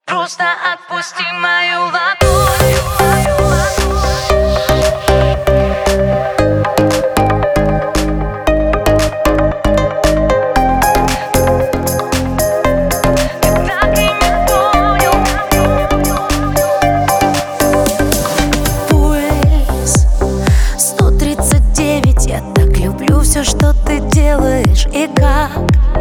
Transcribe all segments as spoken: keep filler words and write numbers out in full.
Просто отпусти мою ладонь. Я так люблю все, что ты делаешь и как.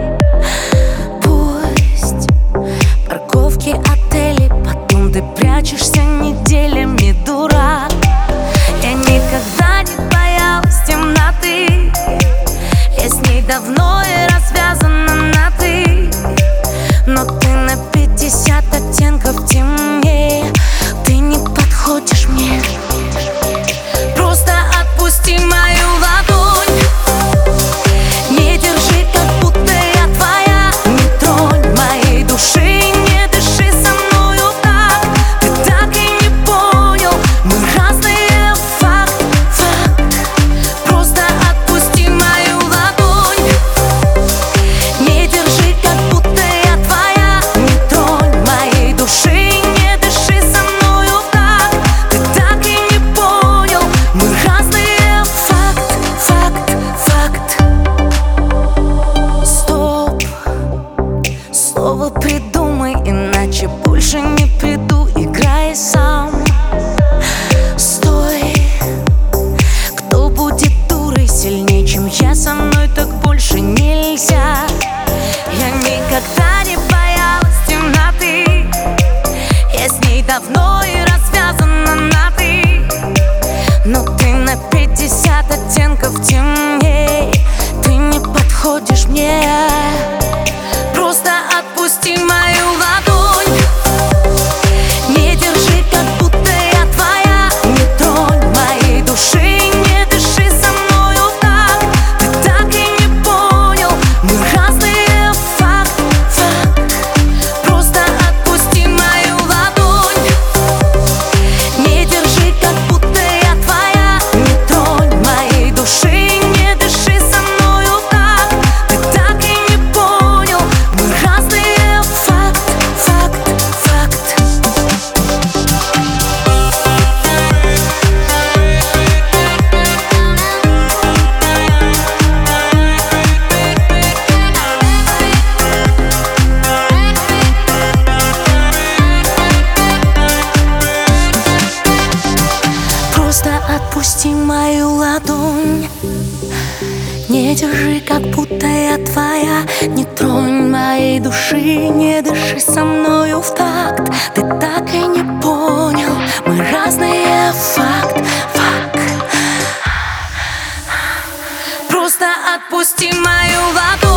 Пусть парковки, отели, потом ты прячешься неделями, дурак. Я никогда не боялась темноты. Я с ней давно и развязана на ты. Но ты на пятьдесят оттенков темнее. Ты не подходишь мне. Просто отпусти мою ладонь. Не держи, как будто я твоя. Не тронь моей души, не дыши со мною так. Ты так и не понял, мы разные, факт, факт. Просто отпусти мою ладонь. Не держи, как будто я твоя. Не тронь моей души, не дыши со мною так. Ты так и не понял, мы разные. Слово придумай, иначе больше не приду. Играй сам. Стой. Кто будет дурой сильнее, чем я? Со мной так больше нельзя. Я никогда не боялась темноты. Я с ней давно и развязана на ты. Но ты на пятьдесят оттенков темней. Ты не подходишь мне. Просто отпусти мою ладонь. Не держи, как будто я твоя. Не тронь моей души, не дыши со мною так. Ты так и не понял, мы разные, факт, факт. Просто отпусти мою ладонь. Не держи, как будто я твоя. Не тронь моей души, не дыши со мною так. Ты так и не понял, мы разные, факт, факт, факт. Просто отпусти мою ладонь. Не держи, как будто я твоя. Не тронь моей души, не дыши со мною в такт. Ты так и не понял, мы разные, факт, факт. Просто отпусти мою ладонь.